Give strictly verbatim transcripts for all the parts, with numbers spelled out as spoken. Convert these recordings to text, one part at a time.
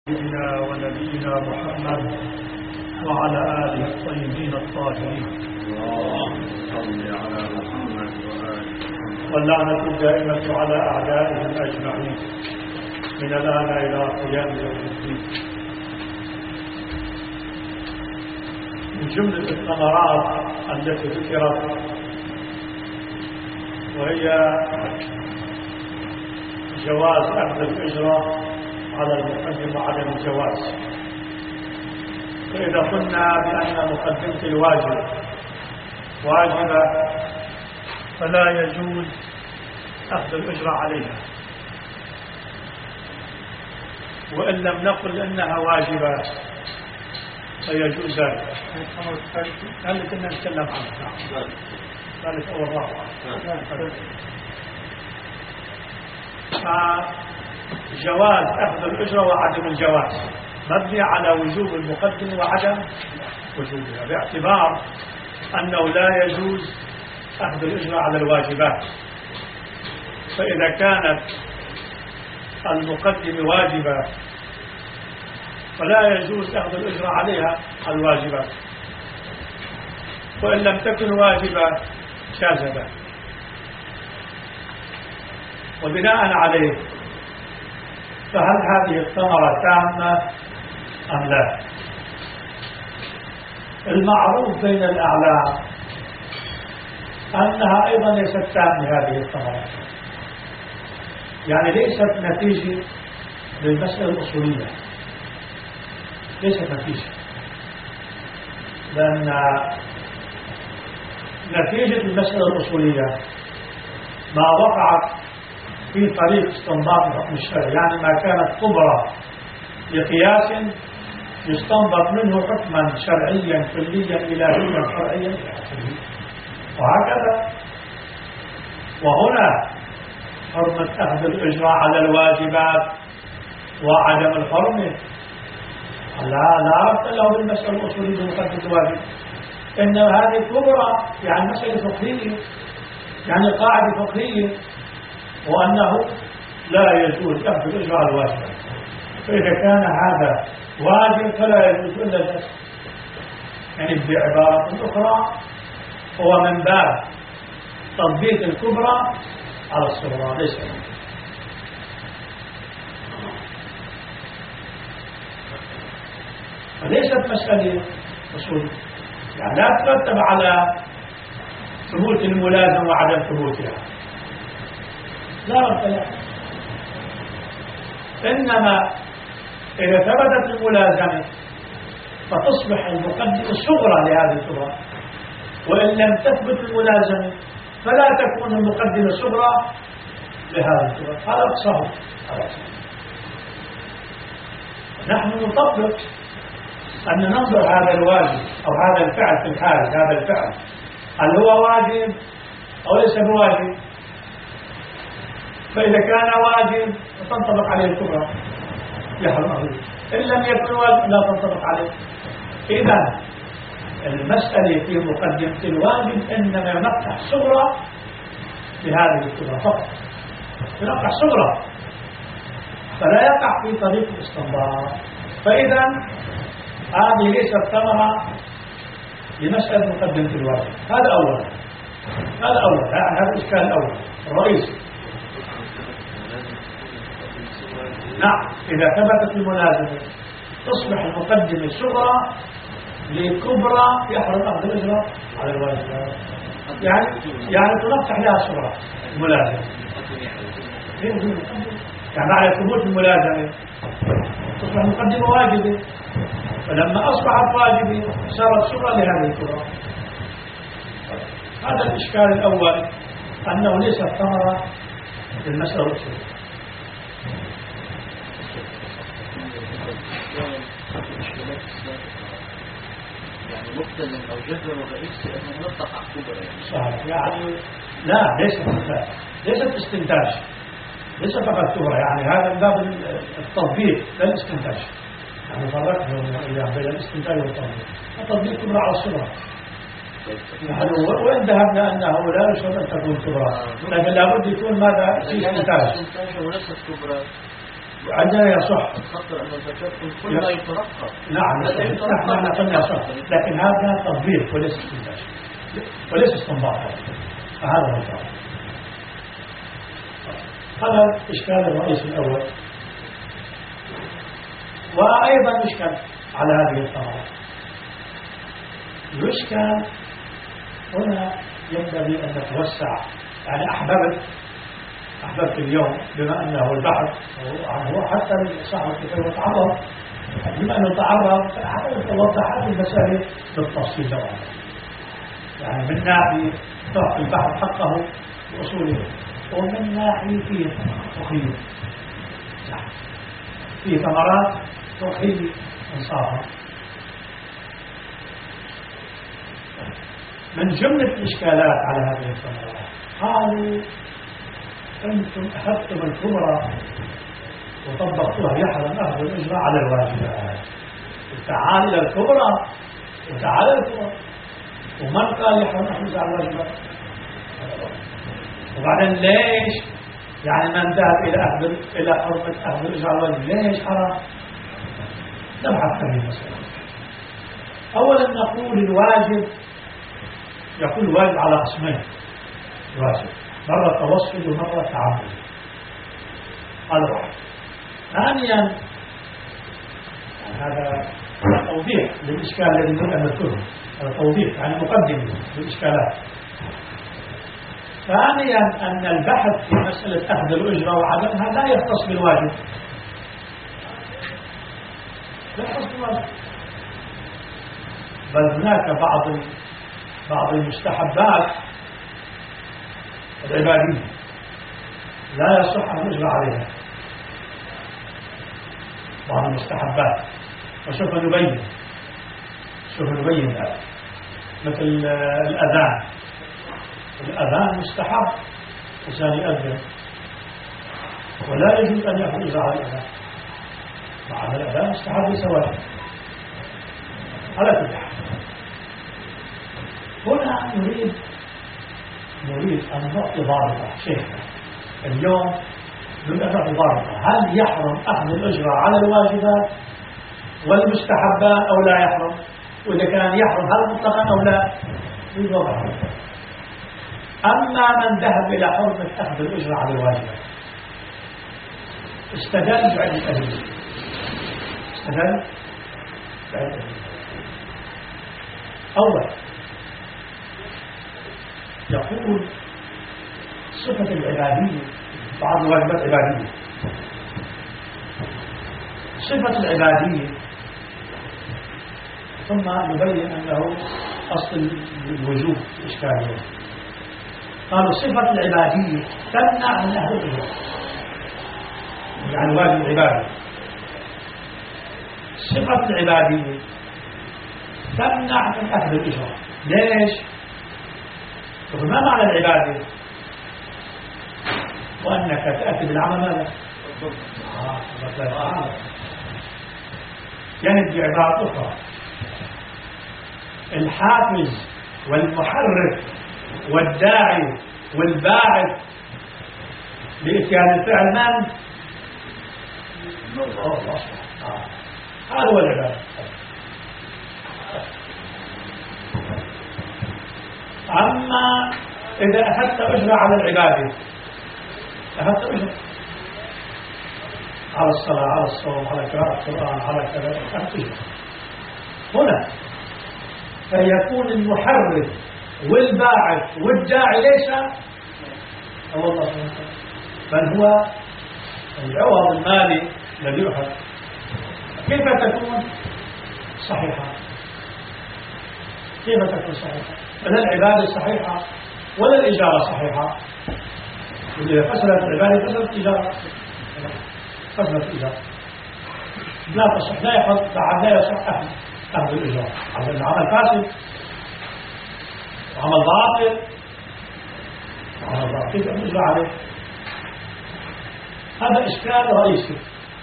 سيدنا ونبينا محمد وعلى آله الطيبين الطاهرين اللهم صل على محمد وآله واللعنة الدائمة على أعدائهم أجمعين من الآن إلى قيام يوم الدين. من جملة الثمرات التي ذكرت وهي جواز أخذ الأجرة على المقدم وعدم الجواز. فإذا قلنا بأن مقدمة الواجب واجبة فلا يجوز أخذ الأجرة عليها، وإن لم نقل أنها واجبة فيجوز ذلك. هل كنا نتكلم عنه؟ ثالث أو الرابع. فجواز أخذ الأجرة وعدم الجواز مبني على وجوب المقدم وعدم وجوبها، باعتبار أنه لا يجوز أخذ الأجرة على الواجبات. فإذا كانت المقدم واجبة فلا يجوز أخذ الأجرة عليها الواجبات، وإن لم تكن واجبة جاز ذلك. وبناء عليه فهل هذه الثمرة تامة أم لا؟ المعروف بين الأعلام أنها أيضا ليست تامة هذه الثمرة، يعني ليست نتيجة للمسألة الأصولية، ليست نتيجة، لأن نتيجة المسألة الأصولية ما وقعت في طريق استنباط الحكم الشرعي، يعني ما كانت كبرى لقياس يستنبط منه حكما شرعيا كليا إلهيا شرعيا وهكذا. وهنا حرمة أخذ الأجرة على الواجبات وعدم الحرمة لا لا ربط له بالمسألة الأصولية بمقدمة الواجب، إنما هذه كبرى يعني مسألة فقهية، يعني قاعدة فقهية، وأنه لا يجوز أخذ الأجرة على الواجب. فإذا كان هذا واجب فلا يجوز إلا ذلك، يعني بعبارة أخرى هو من باب تطبيق الكبرى على الصغرى ليس. فليست مسألة أصول، يعني لا ترتب على ثبوت الملازمة وعدم ثبوتها، لا ربط لها. إنما إذا ثبتت الملازمة فتصبح المقدمة صغرى لهذه الكبرى، وإن لم تثبت الملازمة فلا تكون المقدمة صغرى لهذه الكبرى. هذا أقصاه. نحن نطبق أن ننظر هذا الواجب أو هذا الفعل في الحال، هذا الفعل هل هو واجب أو ليس بواجب. فإذا كان واجب فتنطبق عليه الكبرى يحرم عليه، إن لم يكن واجب لا تنطبق عليه. إذا المسألة في مقدمة الواجب إنما ينقح صغرى بهذه الكبرى فقط، ينقح صغرى فلا يقع في طريق الاستنباط. فإذا هذه ليست ثمرة لمسألة مقدمة الواجب. هذا أولا، هذا أولا، يعني هذا الإشكال الأول الرئيسي. نعم، إذا ثبتت الملازمة تصبح المقدمة صغرى لكبرى يحرم أخذ الأجرة على الواجب، يعني يعني تنقح لها صغرى الملازمة، يعني على ثبوت الملازمة تصبح المقدمة واجبة، فلما أصبحت واجبة صارت صغرى لهذه الكبرى. هذا الإشكال الأول، أنه ليس ثمرة للمسألة الأصولية. يعني مقتل أو جذر الرئيس أنه نطق عقوبة صحيح، يعني لا ليست ليست استنتاج، ليس فقط كبرى، يعني هذا من باب التطبيق لا الاستنتاج، يعني فرقنا بين الاستنتاج والتطبيق. التطبيق كبرى على الصغرى، وإن ذهبنا أنه لا يشرط أن تكون كبرى، لكن لابد يكون ماذا في استنتاج. استنتاج وليست كبرى عندنا يصح. خطر أن الزكاة كل ما يترقب. نعم نحن نقول يصح، لكن هذا تطبيق وليس استنباط وليس استنباط. فهذا هو الفرق. هذا الإشكال الرئيسي الأول. وأيضا يشكل على هذه الثمرة. يشكل هنا ينبغي أن نتوسع. يعني أحببت أحببت اليوم بما أنه البحث هو حتى صاحب الكتاب يتعرض، بما أنه تعرض حتى توضح هذه المسائل بالتفصيل نوعا. يعني من ناحية تعطي البحث حقه وأصوله، ومن ناحية فيه فقهية، فيه ثمرات فقهية إنصافا. من جملة الإشكالات على هذه الثمرات قالوا أنتم أخذتم الكبرى وطبقتوها يحرم أخذ الإجراء على الواجبات، وتعال إلى الكبرى وتعال إلى الكبرى، ومن قال يحرم أخذ على الواجبات؟ وبعدين ليش يعني من ذهب إلى أخذ إلى حرمة أخذ الإجراء على الواجب ليش حرام؟ نبحث هذه المسألة. أولا نقول الواجب، يقول الواجب على قسمين، الواجب مرة توسل ومرة تعبد. هذا واحد. ثانيا يعني هذا توضيح للإشكال الذي نريد أن نذكره، هذا توضيح يعني مقدمة للإشكالات. ثانيا أن البحث في مسألة أخذ الأجرة وعدمها لا يختص بالواجب، لا يختص بالواجب، بل هناك بعض بعض المستحبات العبادية لا يصح أن نجرى عليها. بعض المستحبات وسوف نبين سوف نبين هذا، مثل الأذان. الأذان مستحب إنسان يأذن، ولا يجوز أن يأخذ إجراء على الأذان، مع أن الأذان مستحب لسواء. على كل حال هنا نريد نريد أن نعطي ضابطة شيخنا اليوم، نريد أن نعطي ضابطة. هل يحرم أخذ الأجرة على الواجبات والمستحبات أو لا يحرم؟ وإذا كان يحرم هل مطلقا أو لا؟ نريد وضع. أما من ذهب إلى حرمة أخذ الأجرة على الواجبات استدل بعدة أدلة. استدل بعدة أدلة. أولا يقول صفة العبادية، بعض الواجبات عبادية، صفة العبادية ثم نبين أنه أصل الوجوب إشكالية. قالوا صفة العبادية تمنع من أهل الإجراء، يعني واجب العبادة. صفة العبادية تمنع من أهل الإجراء. ليش؟ ما معنى العبادة؟ وأنك تأتي بالعمل ماذا؟ آه. يعني بعبارة أخرى الحافز والمحرك والداعي والباعث لإتيان الفعل من؟ الله. آه. هذا هو العبادة. أما إذا أخذت أجرة على العبادة، أخذت أجرة على الصلاة، على الصوم، على قراءة القرآن، على كذا، أخذت أجرة هنا، فيكون المحرك والباعث والداعي ليس هو الله سبحانه وتعالى، بل هو العوض المالي الذي يؤخذ. كيف تكون صحيحة؟ كيف تكون صحيحة؟ فلا العبادة صحيحة ولا الإجارة صحيحة. إذا فسدت العبادة فسدت الإجارة، فسدت الإجارة لا تصح، لا يحفظ بعد لا يصح أهل أهل الإجارة. هذا العمل فاسد وعمل باطل، وعمل باطل كيف نجرى عليه؟ هذا إشكال رئيسي.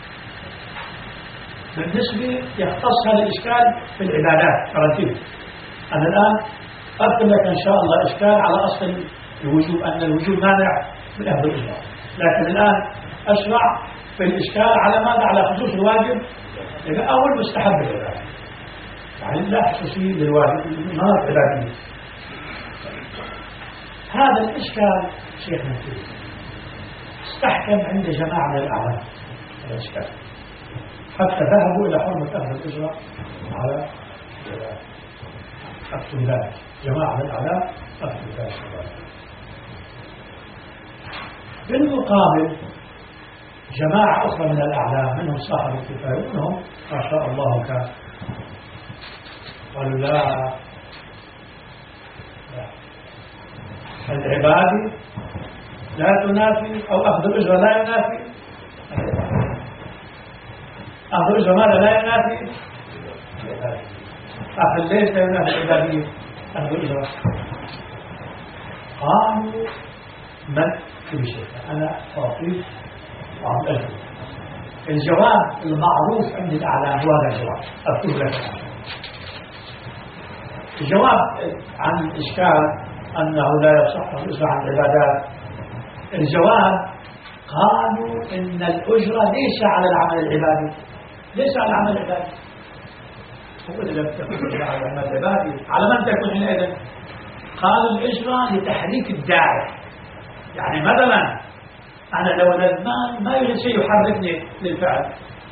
بالنسبة يختص هذا الإشكال في العبادات ترتيب. أنا الآن أذكر لك إن شاء الله إشكال على أصل الوجوب، أن الوجوب مانع من أهل الإجراء، لكن الآن أشرع في الإشكال على ماذا؟ على خصوص الواجب أول مستحب العبادة، يعني لا خصوصية للواجب ما عبادية. هذا الإشكال شيخنا فيه استحكم عند جماعة من الأعلام الإشكال، حتى ذهبوا إلى حرمة أهل الإجراء على أكتب ذلك. جماعة من الأعلام أكتب ذلك. بالمقابل جماعة أخرى من الأعلام منهم صاحب الكفاية منهم ما شاء الله كان قالوا لا, لا. العبادة لا تنافي أو أخذ الأجرة لا ينافي أخذ الأجرة ماذا لا ينافي أخذ ليس ينافي العبادية أخذ الأجرة. قالوا من كل شيء أنا أعطيك وعم أجل. الجواب المعروف عند الأعلام هو هذا الجواب أكتب لك. الجواب عن الإشكال أنه لا يصح الأجرة عن العبادات، الجواب قالوا إن الأجرة ليس على العمل العبادي، ليس على العمل العبادي. هو إذا لم تكن على العمل العبادي على من تكون حينئذ؟ قالوا الأجرة لتحريك الداعي. يعني مثلا أنا لو المال ما يوجد شيء يحركني للفعل،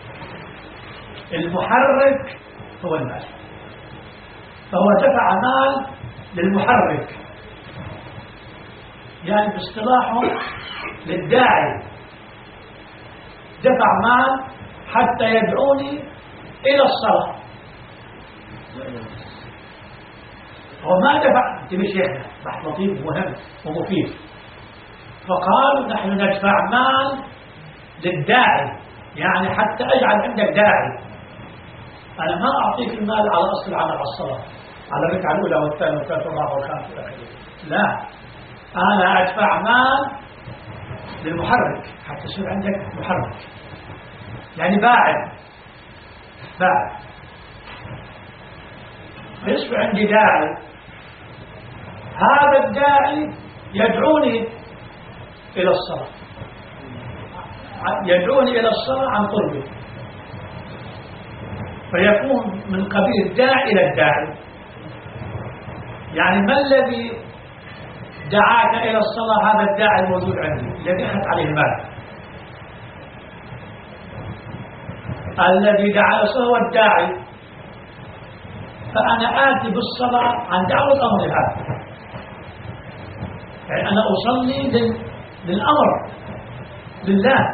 المحرك هو المال، فهو دفع مال للمحرك، يعني باصطلاحهم للداعي دفع مال حتى يدعوني إلى الصلاة. هو ما دفع تمشينا بحث لطيف مهم ومفيد. فقالوا نحن ندفع مال للداعي، يعني حتى أجعل عندك داعي. أنا ما أعطيك المال على أصل العمل على الصلاة، على الركعة الأولى والثانية والثالثة والرابعة والخامسة إلى آخره. لا، أنا أدفع مال للمحرك حتى يصير عندك محرك، يعني باعد باعد فيصبح عندي داعي. هذا الداعي يدعوني إلى الصلاة، يدعوني إلى الصلاة عن قربه، فيكون من قبيل الداعي إلى الداعي. يعني ما الذي دعاك إلى الصلاة؟ هذا الداعي الموجود عندي الذي أخذت عليه المال. الذي دعا إلى الصلاة هو الداعي، فأنا آتي بالصلاة عن دعوة أمر هذا. يعني أنا أصلي لل... للأمر لله،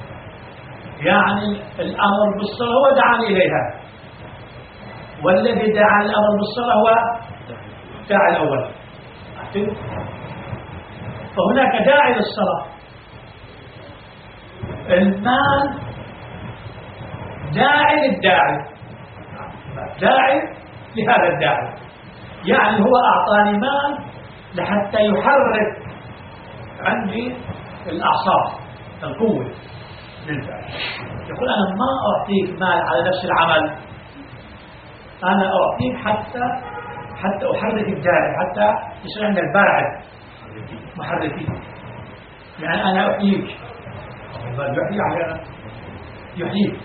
يعني الأمر بالصلاة هو دعاني إليها، والذي دعا الأمر بالصلاة هو الداعي الأول. فهناك داعي للصلاة، المال داعي للداعي، داعي لهذا الداعي، يعني هو أعطاني مال لحتى يحرك عندي الأعصاب القوة للفعل. يقول أنا ما أعطيك مال على نفس العمل، أنا أعطيك حتى حتى أحرك الداعي، حتى يصير عندك باعد محركين. يعني أنا أحييك، يحيي على يحييك.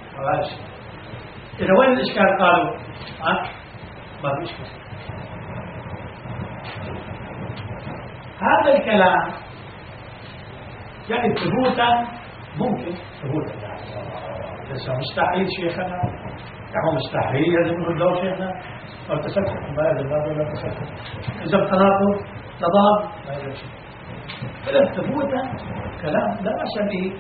إذا وين الإشكال؟ قالوا ها ما في إشكال. هذا الكلام يعني ثبوتا ممكن ثبوتا، يعني ليس مستحيل شيخنا، يعني مستحيل لازم نقول له شيخنا أو تسكت ما هذا الباب ولا تسكت إذا تناقض تضاد ما هذا شيء. إذا ثبوتا كلام لا بأس به.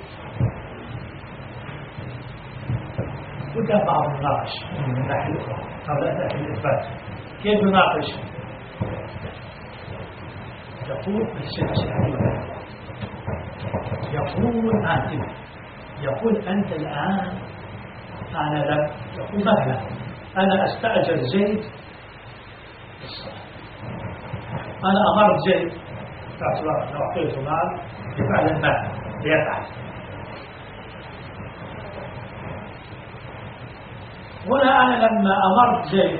وده بعض الناقش من الناحية الأخرى قبل أن نأتي الإثبات. كيف نناقش؟ يقول بالسلسلة يقول أنت يقول أنت الآن أنا لم يقول مثلا أنا أستأجر زيد الصلاة، أنا أمرت زيد باعتبار لو أعطيته مال يفعل المال ليفعل، ولا أنا لما أمرت زيد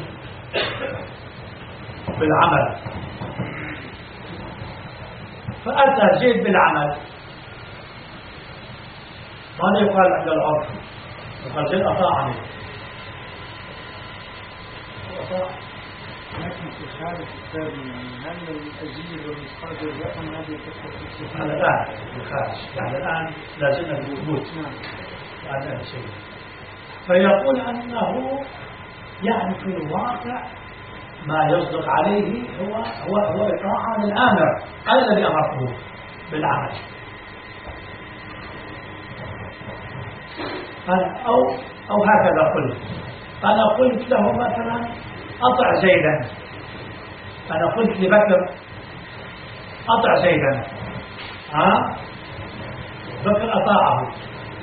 بالعمل فأتى زيد بالعمل، ماذا يقال عند العرف؟ يقال زيد أطاعني أطاع. لكن في الحالة الثانية يعني هل الأجير والمستأجر يأخذ هذه القصة؟ هذا الآن الخارج يعني الآن لازلنا في الثبوت هذا شيء. فيقول أنه يعني في الواقع ما يصدق عليه هو هو هو إطاعة للآمر، أنا الذي أمرته بالعمل. أو أو هكذا قلت، أنا قلت له مثلا أطع زيدا، أنا قلت لبكر أطع زيدا، ها بكر أطاعه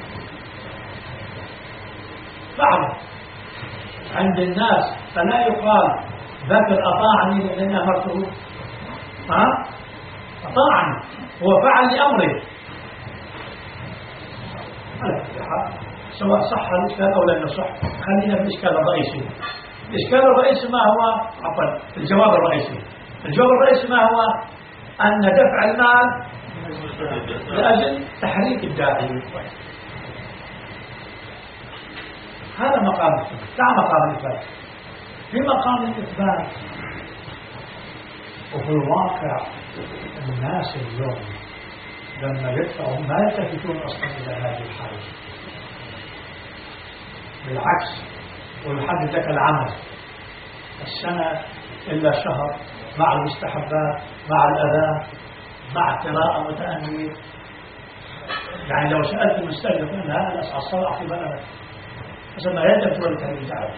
فعل. عند الناس فلا يقال بكر أطاعني لأن أمرته، ها أطاعني هو فعل لأمره. سواء صح الإشكال أو لم يصح، خلينا في الإشكال الرئيسي. الإشكال الرئيسي ما هو؟ عفوا الجواب الرئيسي. الجواب الرئيسي ما هو؟ أن دفع المال لأجل تحريك الداعي. هذا مقام الإثبات. لا مقام الإثبات. في مقام الإثبات وفي الواقع الناس اليوم لما يدفعوا ما يلتفتون أصلا إلى هذه الحالة، بالعكس ويحدد لك العمل السنة إلا شهر مع المستحبات مع الأذان مع قراءة متأنية. يعني لو سألت المستأجر قلنا هذا أسعى الصلاة في بلدك حسب ما يدفع تولد هذه الدعوة.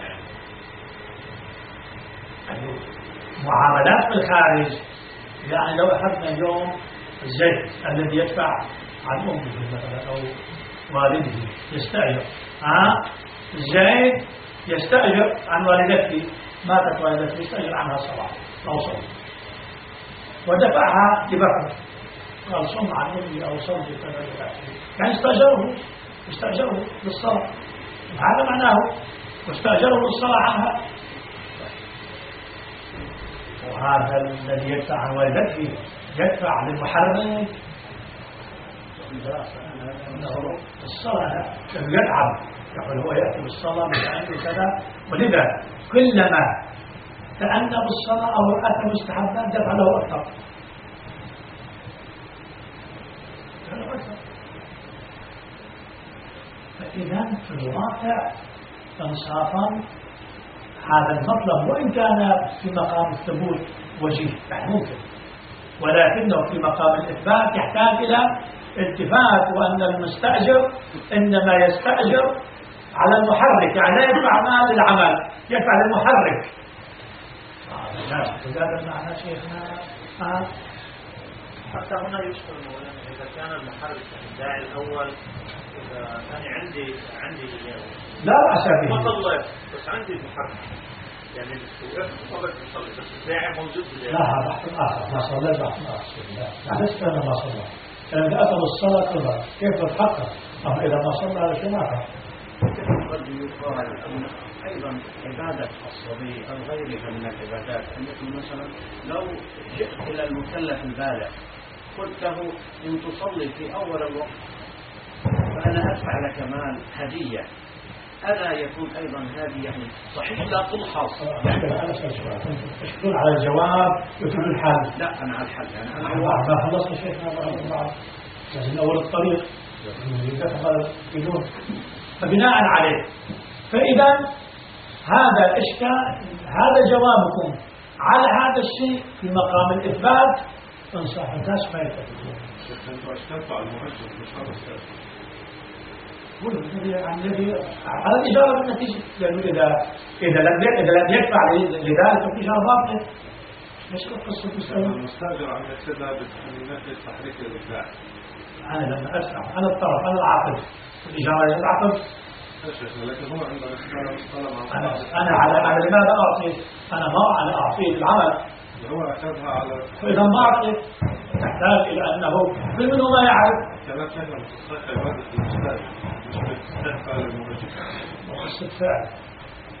معاملات في الخارج، يعني لو أخذنا اليوم الزيت الذي يدفع عن أمه مثلا أو والده يستأجر، ها الزيت يستأجر عن والدته، ماتت والدته يستأجر عنها صلاة أو صوم، ودفعها لبكر قال صم عن أمي أو صم كذا، يعني استأجره استأجره للصلاة، هذا معناه واستأجره للصلاة عنها. وهذا الذي يدفع عن والدته يدفع للمحرم الصلاة يتعب، يقول هو يأتي بالصلاة بتأني كذا، ولذا كلما تأنى بالصلاة أو أتى مستحبا دفع له أكثر. فإذا في الواقع انصافا هذا المطلب وإن كان في مقام الثبوت وجيه يعني ممكن، ولكنه في مقام الإثبات يحتاج إلى التفات، وأن المستأجر إنما يستأجر على المحرك، يعني لا يدفع مال للعمل، يدفع للمحرك. هذا المعنى شيخنا. آه. حتى هنا يشكر مولانا إذا كان المحرك الداعي الأول إذا كان عندي عندي لا بأس به، ما صليت بس عندي المحرك يعني وقفت قبل تصلي بس الداعي موجود. لا هذا بحث آخر، ما صليت بحث آخر. لا لست أنا ما صلى، لأن أتى بالصلاة كلها كيف تتحقق؟ أما إذا ما صلى هذا شيء آخر. قد يقال أن أيضا عبادة الصبي أو غيرها من العبادات، أن يكون مثلا لو جئت إلى المكلف البالغ قلت له إن تصلي في أول الوقت فأنا أدفع لك مال هدية، ألا يكون أيضا هذه يعني صحيح لا تلحظ؟ أنا تشكرون على الجواب وتقول الحل. لا أنا على الحل يعني أنا ما خلصنا شيخنا بعض لازم أول الطريق بدون. فبناء عليه فإذا هذا إشكال، هذا جوابكم على هذا الشيء في مقام الإثبات انصح الناس ما يتفقون. أنتوا أشترطوا على المؤجر مش هذا السبب. الذي على الإجارة بالنتيجة، لأنه إذا إذا لم إذا لم يدفع لذلك الإجارة باطلة. مش قصة مسألة. المستأجر عم يحسبها بنفس تحريك الإبداع. أنا لما أدفع أنا الطرف أنا العاقد، الإجارة العقد. لكن هو عندما استلم أنا أنا على على لماذا أعطي؟ أنا ما أنا أعطيه العمل. هو أخذها على. فإذا ما أعطي تحتاج إلى أنه كل منه ما يعرف. كما كان تصح عبادة المستأجر مش بتستدفع للمؤجر. وقصة فعل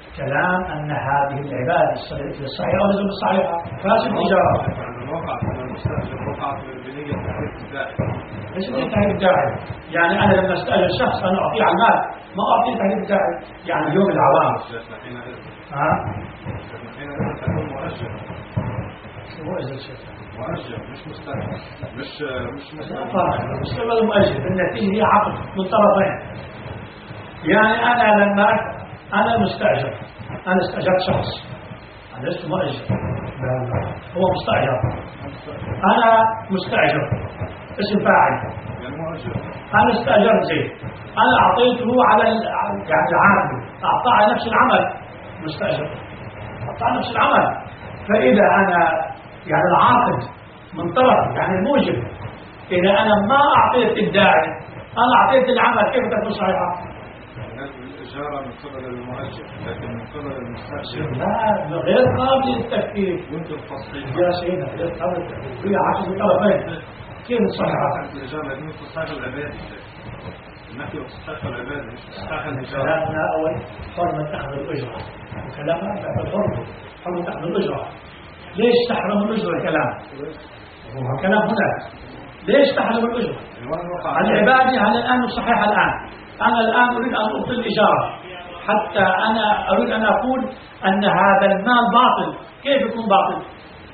كلام أن هذه العبادة الصحيحة وليس بالصحيحة فاسد إجارة. عند الواقع المستأجر وقع بنية تحريك الداعي. ليش بنية تحريك الداعي؟ يعني أنا لما أستأجر شخص أنا أعطيه على المال ما أعطيه تحريك الداعي. يعني اليوم العوام ها؟ حينئذ تكون مؤجر. شو مؤجر شيء؟ مؤجر مش مستأجر. مش مش مستأجر. فرق مستقبل مؤجر النتيجة هي عقد من طرفين. يعني أنا لما أنا مستأجر أنا استأجرت شخص أنا لست مؤجر هو مستأجر أنا مستأجر اسم فاعل أنا استأجرت زيد أنا أعطيته على يعني العامل أعطاه على نفس العمل مستأجر أعطاه نفس العمل. فإذا أنا يعني العاقد من طرف يعني الموجب إذا أنا ما أعطيت الداعي أنا أعطيت العمل كيف تكون صحيحة؟ الإجارة من قبل المؤجر لكن من قبل المستأجر لا غير قابل للتفكير. يمكن تصحيح يا سيدنا غير قابل للتفكير هي عكس الطرفين. كيف صحيحة؟ الإجارة لكن تصحيح العبادة نحكي تصحيح العبادة مش تصحيح الإجارة. كلامنا أول حرمة أخذ الأجرة وكلامنا بعد الحرمة حرمة أخذ الأجرة. ليش تحرم الأجرة الكلام؟ هو كلام هناك ليش تحرم الأجرة؟ العبادة هل الآن صحيحة الآن أنا الآن أريد أن أبطل الإجارة حتى أنا أريد أن أقول أن هذا المال باطل. كيف يكون باطل؟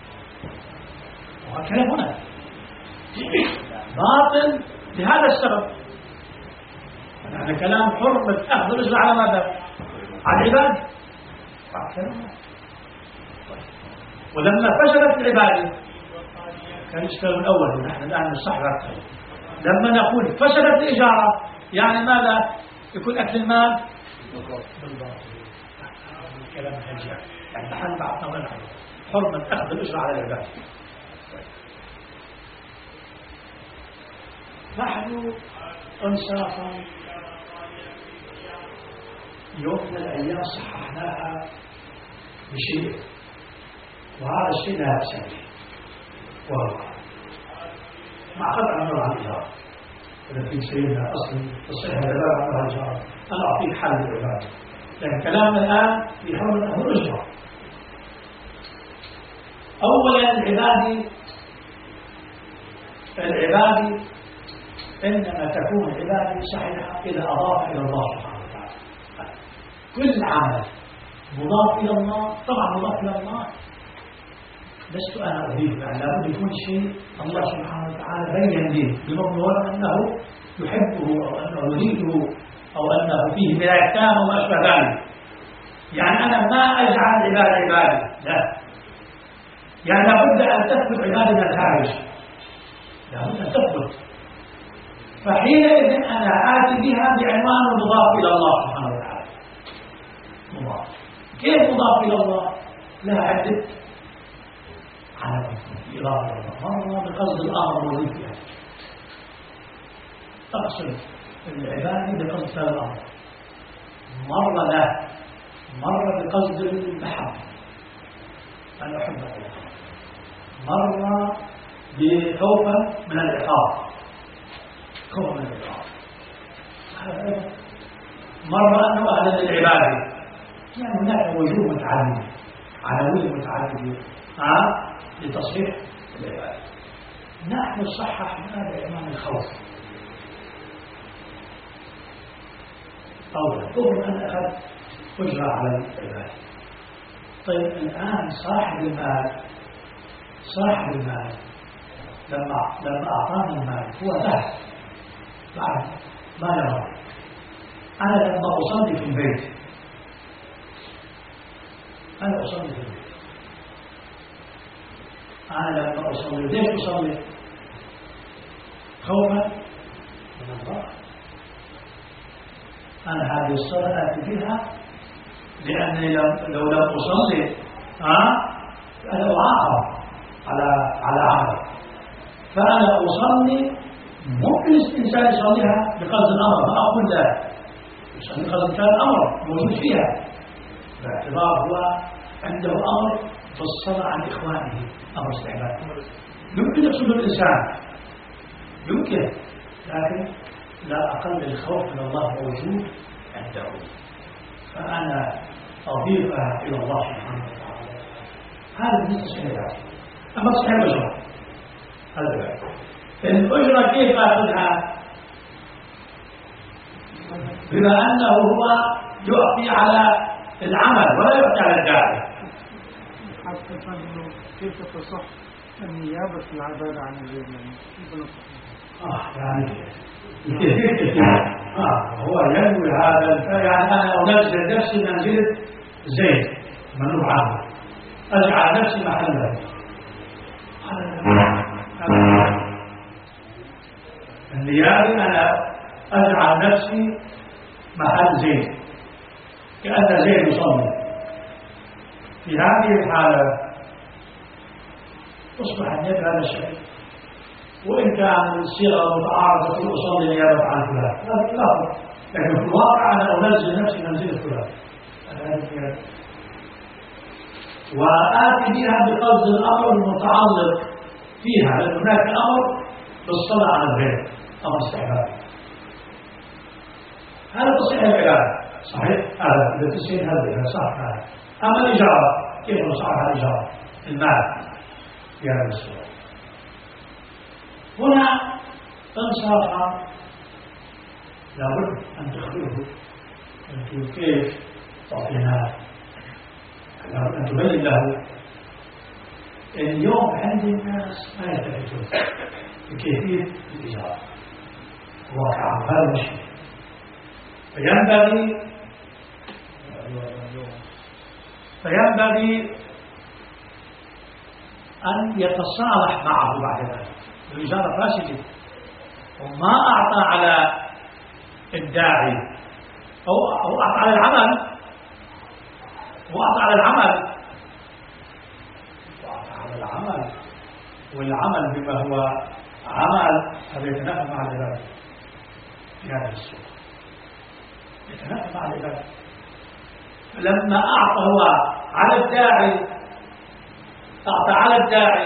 وكلام هنا باطل لهذا السبب. يعني كلام حرمة أخذ الأجرة على ماذا؟ على العبادة. ولما فشلت العبادة كان الإشكال الأول ونحن الآن نصحح لما نقول فشلت الإجارة يعني ماذا؟ يكون أكل المال بالباطل. كلام هجع يعني نحن بعضنا ونحن حرمة أخذ الأجرة على العباد. نحن انصافا يوم من الأيام صححناها بشيء وهذا الشيء لا يحسن والله مع قطع النظر عن الإجارة. إذا في سيدنا أصل تصحيح العبادة عن الإجارة أنا أعطيك حل العبادة لأن كلامنا الآن في حرمة أهل الأجرة. أولا العبادة العبادة إنما تكون العبادة صحيحة إذا أضاف إلى الله سبحانه وتعالى. كل عمل مضاف إلى الله طبعا مضاف إلى الله لست أنا أريد يعني لابد يكون شيء الله سبحانه وتعالى بين لي بمضمون أنه يحبه أو أنه يريده أو أنه فيه ولاية تامة وما أشبه ذلك. يعني أنا ما أجعل عبادة عبادة لا يعني لابد أن تثبت عبادة من الخارج لابد أن تثبت. فحينئذ أنا آتي بها بعنوان مضاف إلى الله سبحانه وتعالى. مضاف كيف مضاف إلى الله؟ لا عدة على إضافة إلى الله مرة بقصد الأمر موجود فيها تقصد العبادة بقصد الأمر مرة لا مرة بقصد المحبة أنا أحب الله مرة بخوفا من العقاب خوفا من العقاب مرة أنه أهلا للعبادة يعني هناك وجوه متعددة على وجه متعددة ها لتصحيح العبادة. نحن صححنا بعنوان الخوف أولا ظهر أن أخذ أجرة على العبادة. طيب الآن صاحب المال صاحب المال لما لما أعطانا المال هو ذهب بعد ما يرى. أنا لما أصلي في البيت أنا أصلي في البيت أنا لما أصلي ليش أصلي؟ خوفا من الله. أنا هذه الصلاة آتي بها لأني لو لم أصلي ها أنا أعاقب على على عمل. فأنا أصلي ممكن الإنسان يصليها بقصد الأمر ما أقول لا يصلي بقصد كان الأمر موجود فيها باعتبار هو عنده أمر بالصلاة عن إخوانه أمر استعباد يمكن يقصد الإنسان يمكن لكن لا أقل الخوف من الله موجود عنده. فأنا أضيفها إلى الله سبحانه وتعالى. هذا بالنسبة للعبادة. أما تصحيح الأجرة هذا الأجرة كيف أخذها؟ بما أنه هو يعطي على العمل ولا يعطي على الداعي. حتى أنه كيف تصح النيابة في العبادة عن الغير يعني آه يعني آه هو ينوي هذا يعني أنا أنزل نفسي منزلة زيد منوب عنه أجعل نفسي محله النيابي أنا أجعل نفسي محل زيد كأن زيد يصلي. في هذه الحالة تصبح النيابة هذا الشيء، وإن كان الصيغة متعارضة تقول أصلي نيابة عن فلان لا لا، لكن في الواقع أنا أنزل نفسي منزلة فلان وآتي بها بقصد الأمر المتعلق فيها، لأن هناك أمر بالصلاة على الغير أمر استحباب. هذا تصحيح العبادة صحيح، هذا إذا تصحيح هذا صح هذا. أما الإجارة كيف نصحح الإجارة؟ المال في هذا السؤال. هنا انصاف لابد أن تخبره أنت كيف تعطيناه، لابد أن تبين له. اليوم عند الناس ما يلتفتون بكيفية الإجارة واقعا، هذا مشكلة. فينبغي فينبغي أن يتصالح معه بعد ذلك. الإجارة فاسدة وما أعطى على الداعي أو أو أعطى على العمل وأعطى على العمل وأعطى على العمل والعمل بما هو عمل هذا يتنافى مع العبادة في هذا السوق، يتنافى مع العبادة. فلما أعطى هو على الداعي أعطى على الداعي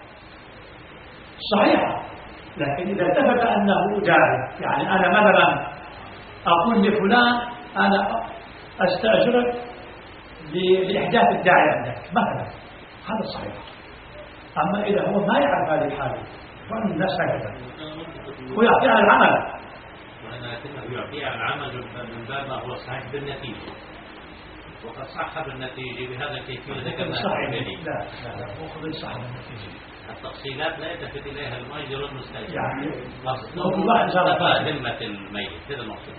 صحيحة، لكن إذا ثبت أنه داعي، يعني أنا مثلا أقول لفلان أنا أستأجرك لإحداث الداعي عندك مثلا، هذا صحيح. أما إذا هو ما يعرف هذه الحالة فإن الناس هكذا ويعطيها العمل، لكنه يعطيها العمل من باب ما هو صحيح بالنتيجة، وقد صح بالنتيجة بهذا الكيفية ذكرناها. لا لا لا مو قبل صح بالنتيجة. التفصيلات لا يلتفت إليها المؤجر والمستأجر، يعني مقصود واحد صار ذمة الميت، هذا المقصود.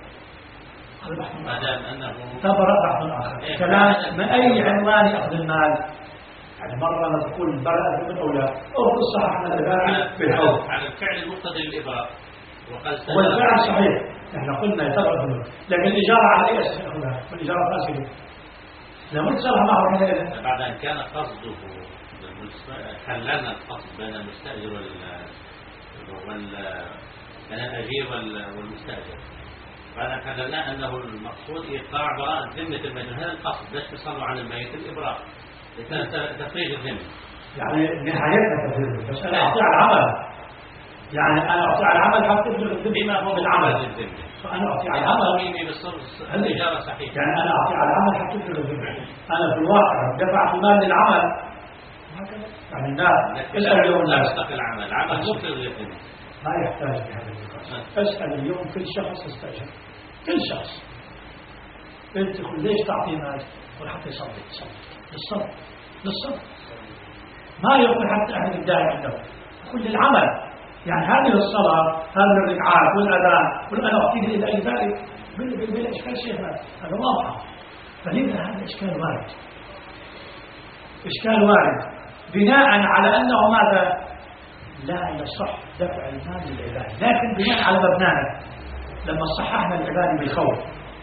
ما دام أنه تبرأ بعض آخر كلام من أي عنوان يأخذ المال، يعني مرة نقول برأة من أولى أو قصة على الباب بالحوض على الفعل المقتضي للإبراء، والفعل صحيح احنا قلنا يتبرأ منه، لكن الإجارة على أي أساس يأخذها؟ والإجارة فاسدة لا متصلح معه حينئذ. بعد أن كان قصده حللنا القصد بين المستأجر وال وال بين الأجير والمستأجر، بعد أن حللنا أنه المقصود إيقاع براءة ذمة الميت. هذا القصد ليش تصلوا عن الميت الإبراء تفريج الذمة، يعني نهايتها تفريج، بس أنا أعطي على العمل، يعني أنا أعطي على العمل حتى تفريج الذمة بما هو بالعمل الذمة، فأنا أعطي على العمل الإجارة صحيحة، يعني أنا أعطي على العمل حتى تفريج الذمة. أنا في الواقع دفعت المال للعمل هكذا، يعني الناس اسأل اليوم الناس العمل العمل مفرد للذمة ما يحتاج لهذا النقاش. اسأل اليوم كل شخص يستأجر، كل شخص انت تقول ليش تعطي مال؟ قل حتى يصلي يصلي للصلاة للصلاة، ما يقول حتى أهل الداعي عنده، كل العمل، يعني هذه الصلاة هذه الركعات والأذان قل أنا أعطيه إلى أي ذلك بلا إشكال شيء هذا واضح. فلذا هذا إشكال وارد، إشكال وارد بناء على أنه ماذا لا يصح دفع المال للعباد، لكن بناء على مبنانا لما صححنا العباد بالخوف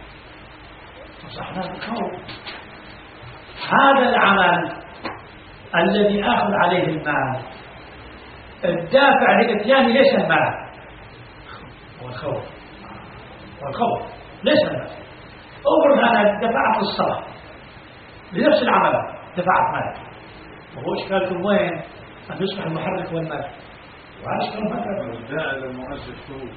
صححنا بالخوف، هذا العمل الذي آخذ عليه المال الدافع للإتيان ليس المال، هو الخوف، هو الخوف ليس المال. أفرض أنا دفعت الصلاة لنفس العمل دفعت مال، وهو إشكالكم وين؟ أن يصبح المحرك هو المال، وهذا إشكال المال الداعي للمؤسس فلوس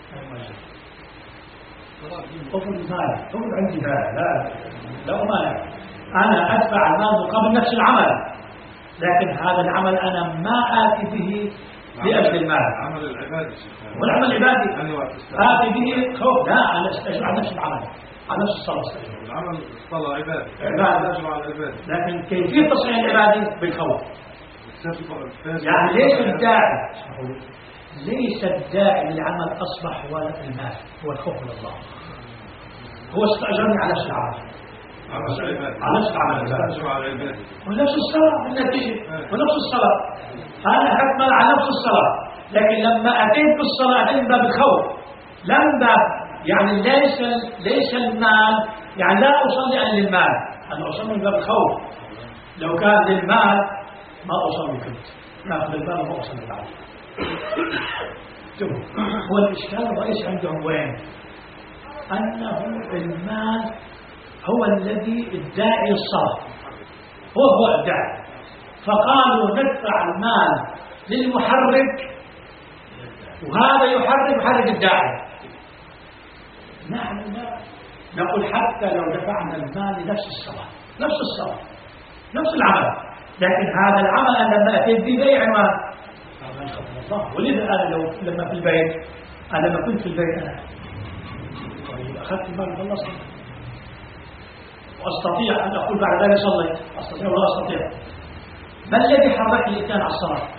أفرض المال، أفرض عندي مال لا لا مانع، أنا أدفع المال مقابل نفس العمل، لكن هذا العمل أنا ما آتي به لأجل المال. عمل العبادي والعمل العبادي هذه به خوف. لا، أنا أستأجر على نفس العمل، على نفس الصلاة أستأجر. العمل الصلاة عبادي عبادي على العبادي، لكن كيفية تصنيع العبادي بالخوف. يعني ليس الداعي ليس الداعي للعمل أصبح هو المال، هو الخوف من الله. هو استأجرني على نفس العمل، على نفس العمل، ونفس الصلاة بالنتيجة، ونفس الصلاة. أنا حكمل على نفس الصلاة، لكن لما أتيت بالصلاة أتيت باب الخوف، لم باب يعني ليس ليس المال، يعني لا أصلي أن للمال، أنا أصلي من باب الخوف. لو كان للمال ما أصلي كنت ناخذ المال وما أصلي العمل. هو الإشكال الرئيسي عندهم وين؟ أنه المال هو الذي الداعي للصلاة، هو هو الداعي، فقالوا ندفع المال للمحرك وهذا يحرك يحرك الداعي. نحن لا نقول حتى لو دفعنا المال لنفس الصلاة، نفس الصلاة نفس العمل، لكن هذا العمل أنا لما أتيت ببيع مال الله. ولذا أنا لو لما في البيت، أنا لما كنت في البيت أنا أخذت المال وخلصت، وأستطيع أن أقول بعد ذلك صليت، أستطيع ولا أستطيع. ما الذي حرك الإنسان على الصلاة؟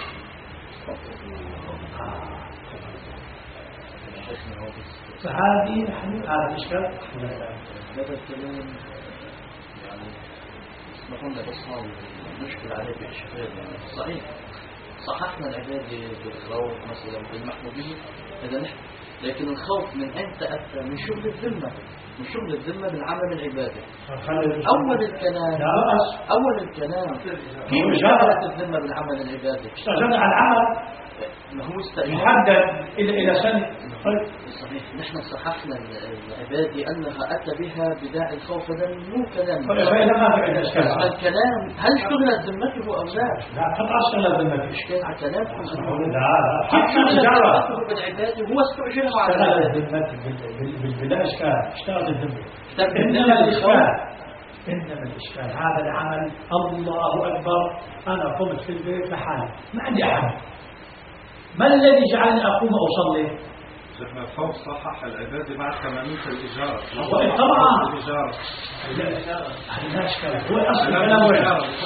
فهذه نحن هذا الإشكال. هذا الكلام يعني اسمحوا لنا بس مشكلة عليه في الشباب. صحيح صححنا العبادة بالخوف مثلا بالمحمودية، هذا نحن، لكن الخوف من أين تأتى؟ من شغل الذمة، من شغل الذمة بالعمل العبادي. أول الكلام أول الكلام كيف شغلت الذمة بالعمل العبادي؟ اشتغلنا على العمل ما هو استأجر محدد إلى إلى سنة. صحيح نحن صححنا العبادة أنها أتى بها بداعي الخوف، هذا مو كلام. فإذا ما في عندنا إشكال. الكلام هل اشتغلت ذمته أو لا؟ لا قد اشتغلت ذمته. إشكال على كلامكم. لا لا كيف اشتغلت بالعبادة هو استأجرها على اشتغلت ذمته بلا إشكال. اشتغلت ذمته. إنما الإشكال إنما الإشكال هذا العمل الله أكبر، أنا قمت في البيت لحالي ما عندي أحد، ما الذي جعلني أقوم أصلي؟ شيخنا الخوف صحح العبادة بعد ثمانين الإجارة. طبعا الإجارة لا إشكال، هو أصل الكلام وين؟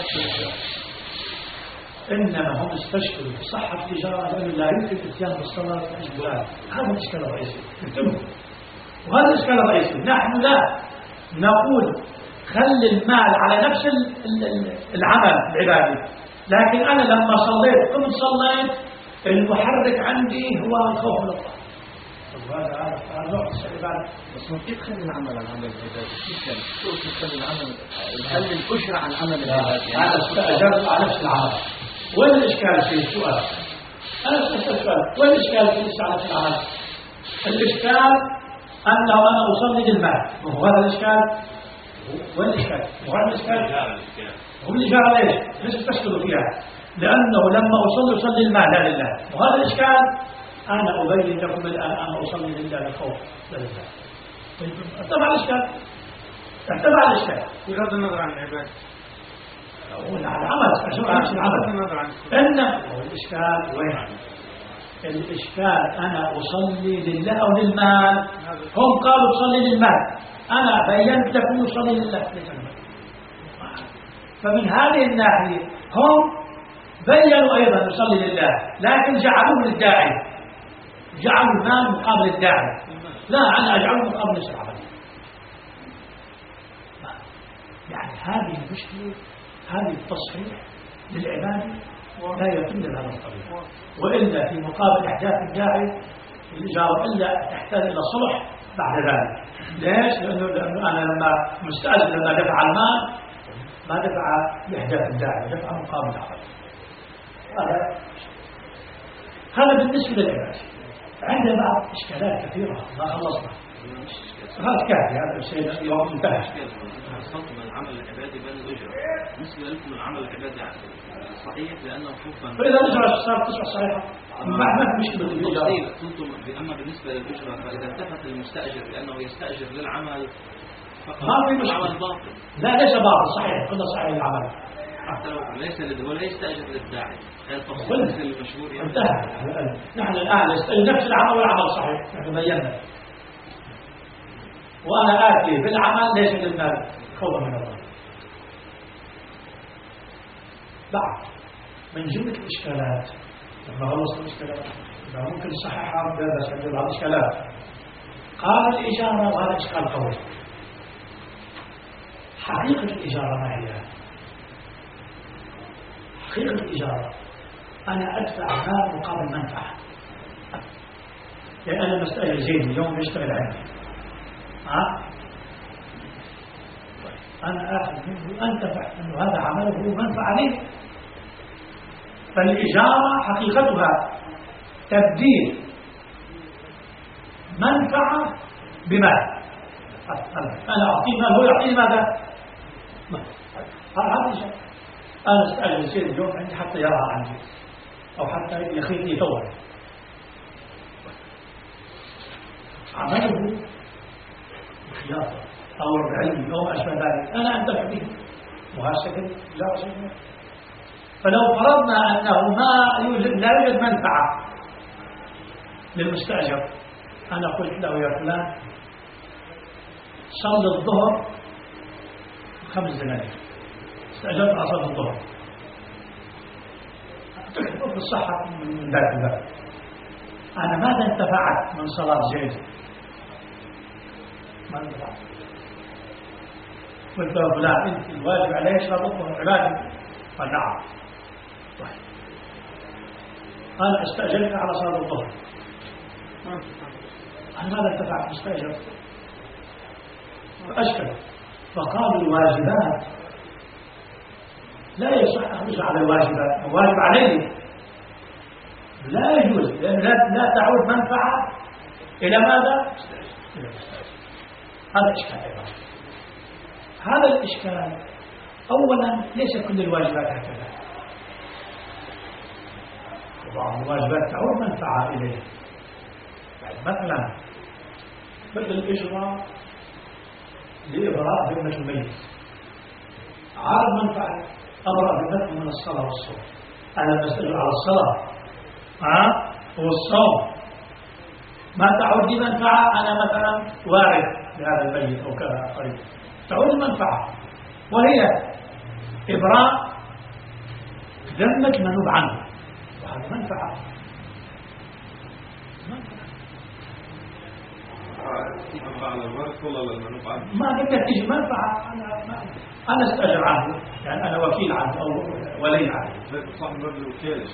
إنما هم استشكلوا في صحة الإجارة لأنه لا يمكن الاتيان بالصلاة والإجبار. هذا الإشكال الرئيسي، وهذا الإشكال الرئيسي. نحن لا نقول خلي المال على نفس العمل العبادي، لكن أنا لما صليت قمت صليت المحرك عندي هو الخوف من الله. هذا هذا نوع العبادة. بس كيف تخلي العمل عن عمل العبادة؟ كيف كان؟ كيف تخلي العمل تخلي الأجرة عن عمل العبادة؟ أنا استأجرت على نفس العمل. وين الإشكال في السؤال؟ أنا سألت السؤال وين الإشكال في على نفس العمل؟ الإشكال أنه أنا أصلي للمال، وهو هذا الإشكال. وين الإشكال؟ وين الإشكال؟ هو الإجارة ليش؟ ليش تشكلوا فيها؟ لأنه لما أصلي أصلي المال لا لله، وهذا الإشكال أنا أبين لكم الآن أنا أصلي لله الخوف لا لله. ارتفع الإشكال، ارتفع الإشكال بغض النظر عن العبادة. أقول على العمل، أشوف عن العمل. إنما الإشكال وين؟ الإشكال أنا أصلي لله أو للمال؟ هم قالوا أصلي للمال، أنا بينت لكم أصلي لله. فمن هذه الناحية هم بيّنوا أيضا يصلي لله، لكن جعلوه للداعي، جعلوا المال مقابل الداعي. لا، أنا أجعله مقابل الشرع. يعني هذه المشكلة، هذه التصحيح للعبادة لا يتم بهذا الطريقة، وإلا في مقابل إحداث الداعي الإجارة إلا تحتاج إلى صلح بعد ذلك. ليش؟ لأنه, لأنه أنا لما مستأجر لما دفع المال ما دفع لإحداث الداعي، دفع مقابل العمل. هذا هذا بالنسبة للعبادة. عندنا بعض إشكالات كثيرة ما خلصنا. هذا كافي، هذا الشيء يوم انتهى. الصوت من العمل العبادي بين الأجرة. بالنسبة لكم العمل العبادي صحيح لأنه خوفا. فإذا الأجرة صارت تصبح صحيحة ما في مشكلة بالإجرة. كنتم أما بالنسبة للأجرة فإذا اتفق المستأجر بأنه يستأجر للعمل فقط ما في مشكلة. العمل باطل. لا ليس باطل، صحيح، قلنا صحيح العمل. حتى لو ليس لد- هو لا يستأجر للداعي هذا التفصيل قلنا. المشهور يعني. انتهى. نحن الآن نفس العمل والعمل صحيح، نحن بينا. وأنا آتي بالعمل ليس للمال خوفا من الله. بعد من جملة الإشكالات لما خلصت الإشكالات ممكن نصححها بس عندنا بعض الإشكالات. قال الإجارة، وهذا إشكال قوي. حقيقة الإجارة ما هي؟ حقيقة الإجارة أنا أدفع مال مقابل منفعة. يعني أنا مستأجر زيد اليوم يشتغل عندي، ها؟ أنا آخذ منه أنتفع أنه هذا عمله منفعة لي. فالإجارة حقيقتها تبديل منفعة بمال. أنا أعطيه مال هو يعطيه ماذا؟ هذا الشيء. أنا أستأجر زيد اليوم عندي حتى يراها عندي أو حتى يخيطني ثوبا. عمله بخياطة أو بعلم أو أشبه ذلك أنا أنتفع به، وهذا شكل لا شيء. فلو فرضنا أنه ما يوجد لا يوجد منفعة للمستأجر، أنا قلت له يا فلان صلي الظهر خمس دنانير، استأجرت على صلاة الظهر، تكتب في الصحة من ذاك الباب. أنا ماذا انتفعت من صلاة زيد؟ ما انتفعت. قلت له فلان أنت الواجب عليك صلاة الظهر عبادة. قال نعم. طيب قال استأجرت على صلاة الظهر، أنا ماذا انتفعت مستأجر؟ فأشكل. فقالوا الواجبات لا يصح أخرج على الواجبات، الواجب عليه لا يجوز، لأن لا, لا تعود منفعة إلى ماذا؟ إلى المستأجر. هذا إشكال أيضا. هذا الإشكال أولا ليس كل الواجبات هكذا، بعض الواجبات تعود منفعة إليه. مثلا بدل الإجراء لإبراء ذمة الميت، عارض منفعة أبرأ ذمته من الصلاة والصوم. أنا بستأجر على الصلاة ها والصوم، ما تعود لي منفعة. أنا مثلا وارث لهذا الميت أو كذا قريب، تعود منفعة وهي إبراء ذمة المنوب عنه، وهذا منفعة. منفعة للورث ولا للمنوب عنه؟ ما قلت تيجي منفعة. أنا ما أنا استأجر عنه، يعني أنا وكيل عنه أو ولي عنه. صاحب باب الوكالة.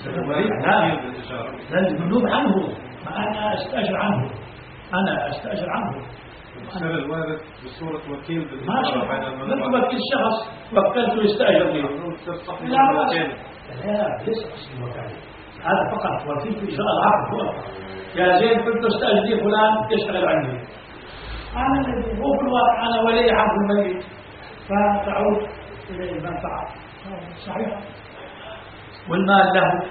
لا لا المنوب عنه، ما أنا استأجر عنه، أنا استأجر عنه. سر الوارث بصورة وكيل ماشي، مثل وكيل شخص وكلته يستأجر لي. لا لا ليس قصد الوكالة، هذا فقط وكيل في إجراء العقد. هو يا زين كنت استأجر لي فلان يشتغل عندي، أنا الذي هو في الواقع أنا ولي عقد الميت، فتعود إليه المنفعة. صحيح. والمال له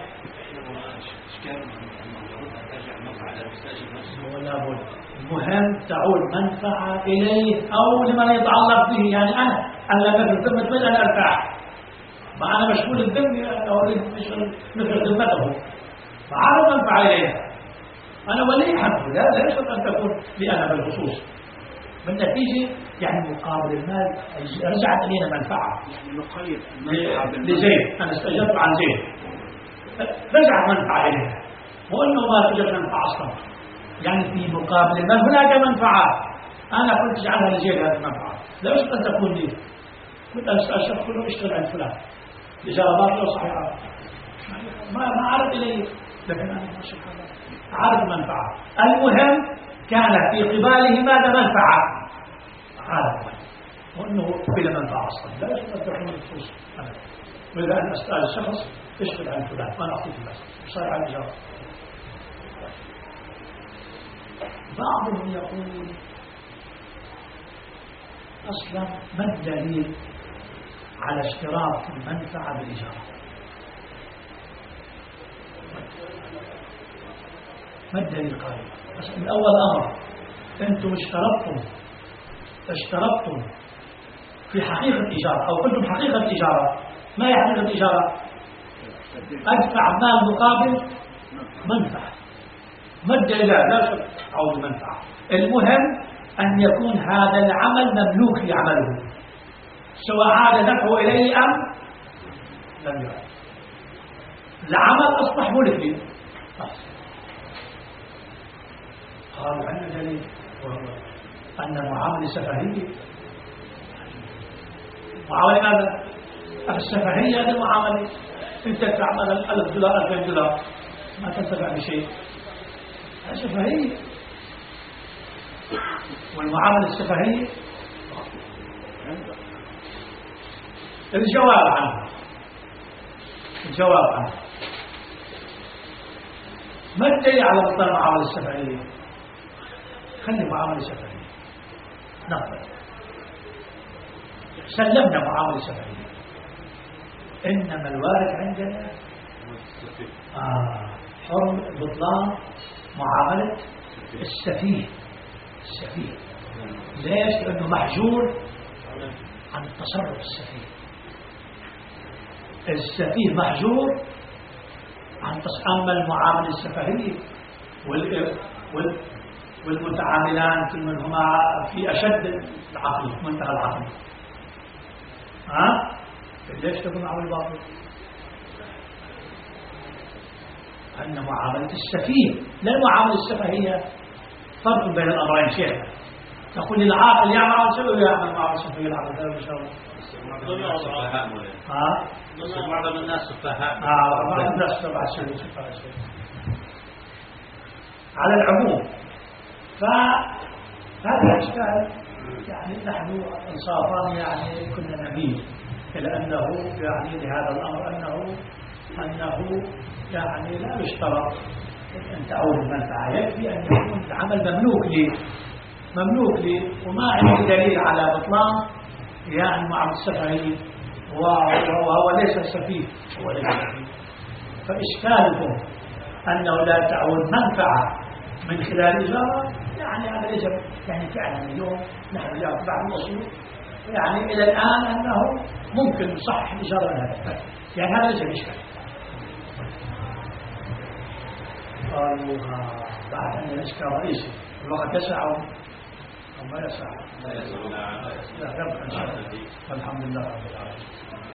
ولا بد، المهم تعود منفعة إليه أو لمن يتعلق به. يعني أنا أنا لما في ذمة من أنا أرتاح، ما أنا مشغول الذم أو مثل ذمته، فعارض منفعة إليه. أنا ولي عنه، لا لا يشرط أن تكون لي أنا بالخصوص. بالنتيجة يعني مقابل المال رجعت إلينا منفعة. يعني نقيد لزيد، أنا استأجرت عن زيد، رجعت منفعة إلينا، وأنه ما توجد منفعة أصلا. يعني في مقابل المال هناك منفعة، أنا كنت أجعلها لزيد هذه المنفعة، لا يجب أن تكون لي. كنت أستأجر كله اشتغل عند فلان لجربات له صحيحة، ما ما عرض إليه، لكن أنا ما شاء الله عرض منفعة. المهم كان في قباله ماذا؟ منفعة. عرض وأنه بلا منفعة أصلا، لا يجب أن تكون الفلوس. وإذا أنا أستأجر شخص اشتغل عند فلان، أنا أعطيك بس صار على الإجارة. بعضهم يقول أصلا ما الدليل على اشتراط المنفعة بالإجارة؟ ما الدليل قال؟ من أول أمر أنتم اشترطتم اشترطتم في حقيقة إجارة، أو قلتم حقيقة إجارة. ما هي حقيقة إجارة؟ أدفع مال مقابل منفعة، مد إلى لا شك عوض منفعة. المهم أن يكون هذا العمل مملوك لعمله، سواء عاد نفعه إليه أم لم يعد. العمل أصبح ملك لي. قالوا عندنا دليل أن المعاملة سفهية. معاملة ماذا؟ السفهية هذه المعاملة. أنت تعمل ألف دولار ألفين دولار ما تنتفع بشيء، هذا سفهية. والمعاملة السفهية الجواب عنه الجواب عنه ما الدليل على بطلان المعاملة السفهية؟ خلي معاملة سفهية نقبل، سلمنا معاملة سفهية، إنما الوارد عندنا آه حرم بطلان معاملة السفيه. السفيه ليش؟ لأنه محجور عن التصرف السفيه. السفيه محجور عن تصرف. أما المعاملة السفهية وال... وال... والمتعاملان كل منهما في أشد العقل، منتهى العقل. ها؟ ليش تكون معاملة باطل؟ أن معاملة السفيه لا المعاملة السفهية. فرق بين الأمرين شيء. تقول العاقل يعمل على سبب يعمل مع السفهاء العقل هذا إن شاء الله. ها؟ معظم الناس سفهاء. آه بعض الناس سبع سنين سبع سنين. على العموم فهذا إشكال يعني نحن إنصافا يعني كنا نميل إلى أنه يعني لهذا الأمر أنه أنه يعني لا يشترط أن تعود المنفعة، يكفي أن يكون العمل مملوك لي مملوك لي وما عندي دليل على بطلان يعني مع السفهي، وهو ليس سفيه هو ليس سفيه. فإشكالكم أنه لا تعود منفعة من خلال إجارة يعني هذا ليس يعني فعلا اليوم نحن اليوم بعد الأصول يعني إلى الآن أنه ممكن صح الإجارة هذا يعني هذا ليس بإشكال. قالوا بعد أن الإشكال رئيسي الوقت يسع أو ما يسع لا يسع لا يبقى إن شاء الله والحمد لله رب العالمين.